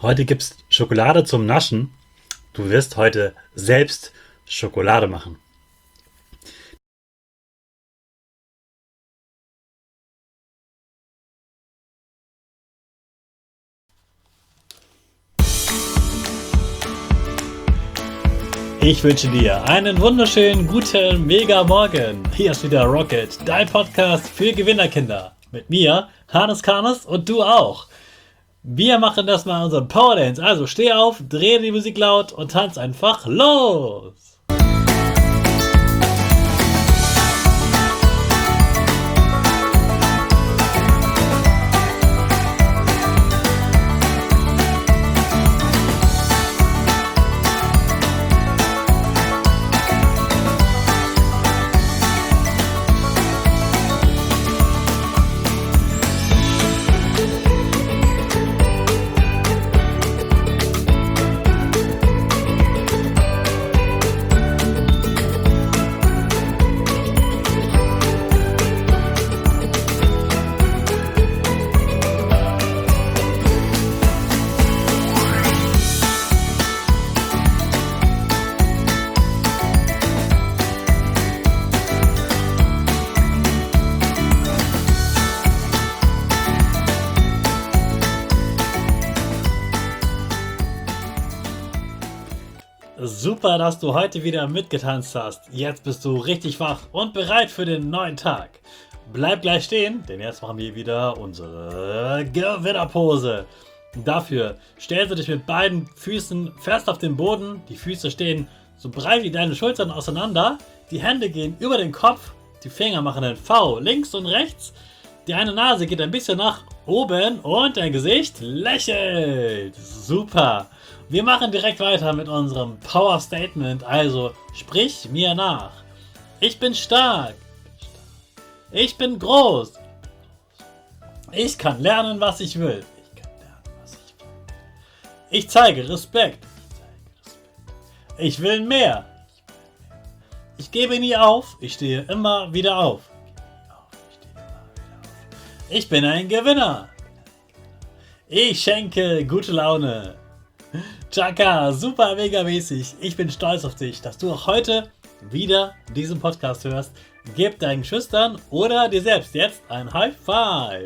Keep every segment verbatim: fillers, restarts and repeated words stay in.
Heute gibt's Schokolade zum Naschen. Du wirst heute selbst Schokolade machen. Ich wünsche dir einen wunderschönen, guten, mega Morgen. Hier ist wieder Rocket, dein Podcast für Gewinnerkinder. Mit mir, Hannes Karnes, und du auch. Wir machen das mal unseren Power Dance. Also steh auf, dreh die Musik laut und tanz einfach los. Super, dass du heute wieder mitgetanzt hast. Jetzt bist du richtig wach und bereit für den neuen Tag. Bleib gleich stehen, denn jetzt machen wir wieder unsere Gewinnerpose. Dafür stellst du dich mit beiden Füßen fest auf den Boden. Die Füße stehen so breit wie deine Schultern auseinander. Die Hände gehen über den Kopf. Die Finger machen ein V links und rechts. Die eine Nase geht ein bisschen nach oben und dein Gesicht lächelt. Super. Wir machen direkt weiter mit unserem Power Statement. Also sprich mir nach. Ich bin stark. Ich bin groß. Ich kann lernen, was ich will. Ich kann lernen, was ich will. Ich zeige Respekt. Ich will mehr. Ich gebe nie auf. Ich stehe immer wieder auf. Ich bin ein Gewinner. Ich schenke gute Laune. Chaka, super mega mäßig. Ich bin stolz auf dich, dass du auch heute wieder diesen Podcast hörst. Gib deinen Schüchtern oder dir selbst jetzt ein High Five.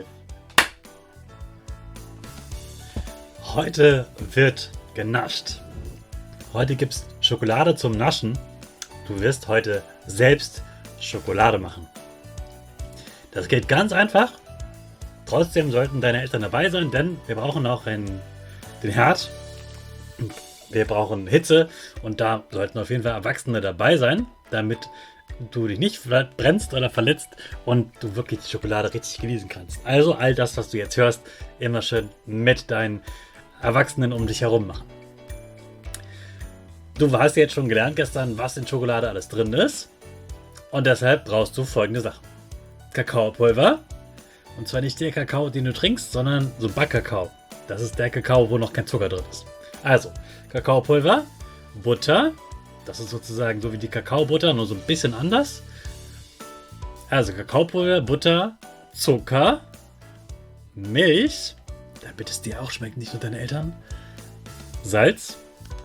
Heute wird genascht. Heute gibt's Schokolade zum Naschen. Du wirst heute selbst Schokolade machen. Das geht ganz einfach. Trotzdem sollten deine Eltern dabei sein, denn wir brauchen auch einen, den Herd. Wir brauchen Hitze und da sollten auf jeden Fall Erwachsene dabei sein, damit du dich nicht brennst oder verletzt und du wirklich die Schokolade richtig genießen kannst. Also all das, was du jetzt hörst, immer schön mit deinen Erwachsenen um dich herum machen. Du hast jetzt schon gelernt gestern, was in Schokolade alles drin ist und deshalb brauchst du folgende Sachen. Kakaopulver, und zwar nicht der Kakao, den du trinkst, sondern so Backkakao. Das ist der Kakao, wo noch kein Zucker drin ist. Also, Kakaopulver, Butter, das ist sozusagen so wie die Kakaobutter, nur so ein bisschen anders. Also Kakaopulver, Butter, Zucker, Milch, damit es dir auch schmeckt, nicht nur deine Eltern, Salz,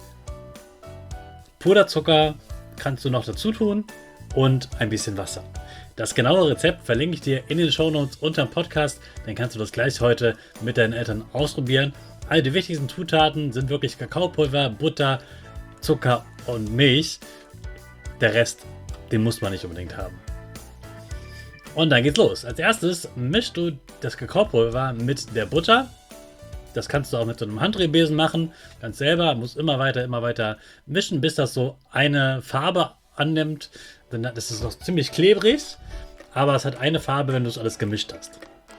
Puderzucker kannst du noch dazu tun und ein bisschen Wasser. Das genaue Rezept verlinke ich dir in den Shownotes unter dem Podcast, dann kannst du das gleich heute mit deinen Eltern ausprobieren. All die wichtigsten Zutaten sind wirklich Kakaopulver, Butter, Zucker und Milch. Der Rest, den muss man nicht unbedingt haben. Und dann geht's los. Als erstes mischst du das Kakaopulver mit der Butter. Das kannst du auch mit so einem Handrührbesen machen. Ganz selber, musst immer weiter, immer weiter mischen, bis das so eine Farbe annimmt. Das ist noch ziemlich klebrig, aber es hat eine Farbe, wenn du es alles gemischt hast.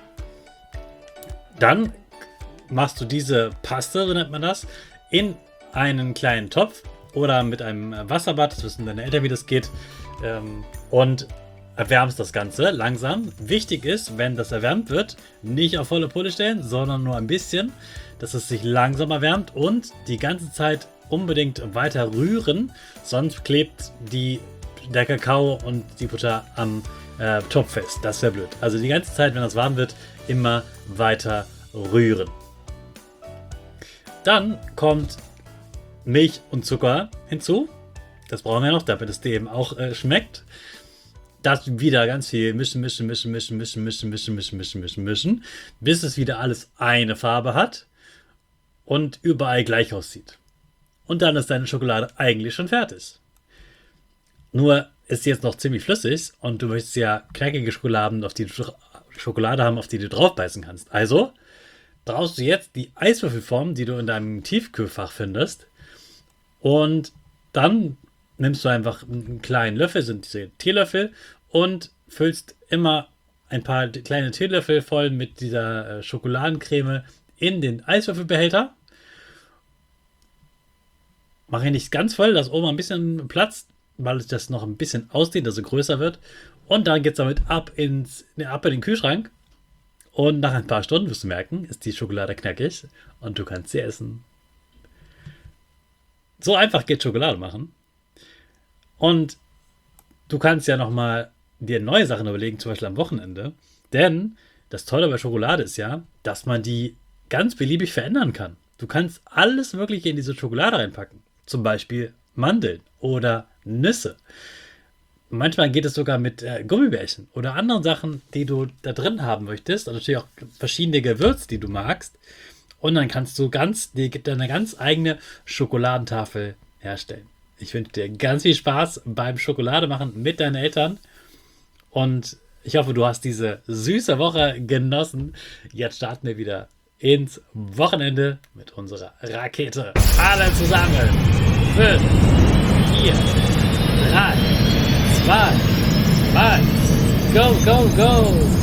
Dann machst du diese Paste, so nennt man das, in einen kleinen Topf oder mit einem Wasserbad, das wissen deine Eltern, wie das geht, und erwärmst das Ganze langsam. Wichtig ist, wenn das erwärmt wird, nicht auf volle Pulle stellen, sondern nur ein bisschen, dass es sich langsam erwärmt und die ganze Zeit unbedingt weiter rühren, sonst klebt die, der Kakao und die Butter am äh, Topf fest. Das wäre blöd. Also die ganze Zeit, wenn das warm wird, immer weiter rühren. Dann kommt Milch und Zucker hinzu. Das brauchen wir noch, damit es dem auch äh, schmeckt. Das wieder ganz viel mischen, mischen, mischen, mischen, mischen, mischen, mischen, mischen, mischen, mischen, mischen, bis es wieder alles eine Farbe hat und überall gleich aussieht. Und dann ist deine Schokolade eigentlich schon fertig. Nur ist sie jetzt noch ziemlich flüssig und du möchtest ja knackige Schokoladen, auf die du Schokolade haben, auf die du draufbeißen kannst. Also brauchst du jetzt die Eiswürfelform, die du in deinem Tiefkühlfach findest. Und dann nimmst du einfach einen kleinen Löffel, sind diese Teelöffel, und füllst immer ein paar kleine Teelöffel voll mit dieser äh, Schokoladencreme in den Eiswürfelbehälter. Mach ihn nicht ganz voll, dass oben ein bisschen Platz, weil es das noch ein bisschen ausdehnt, also größer wird. Und dann geht es damit ab, ins, ne, ab in den Kühlschrank. Und nach ein paar Stunden wirst du merken, ist die Schokolade knackig und du kannst sie essen. So einfach geht Schokolade machen. Und du kannst ja nochmal dir neue Sachen überlegen, zum Beispiel am Wochenende. Denn das Tolle bei Schokolade ist ja, dass man die ganz beliebig verändern kann. Du kannst alles Mögliche in diese Schokolade reinpacken. Zum Beispiel Mandeln oder Nüsse. Manchmal geht es sogar mit äh, Gummibärchen oder anderen Sachen, die du da drin haben möchtest. Und natürlich auch verschiedene Gewürze, die du magst. Und dann kannst du ganz, die, deine ganz eigene Schokoladentafel herstellen. Ich wünsche dir ganz viel Spaß beim Schokolade-Machen mit deinen Eltern. Und ich hoffe, du hast diese süße Woche genossen. Jetzt starten wir wieder ins Wochenende mit unserer Rakete. Alle zusammen. fünf, vier, drei, zwei, eins. Go, go, go.